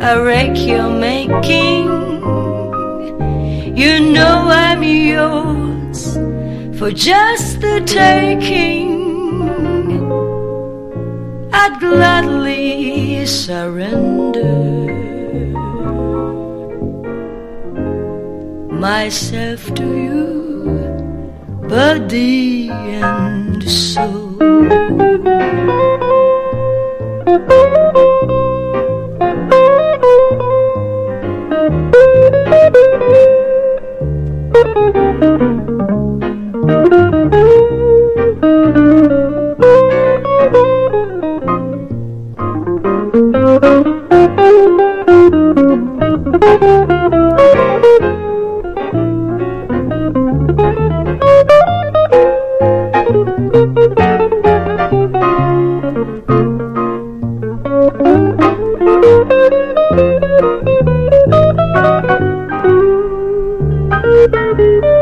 a wreck you're making. You know I'm yours for just the taking. I'd gladly surrender myself to you, body and soul. Thank you.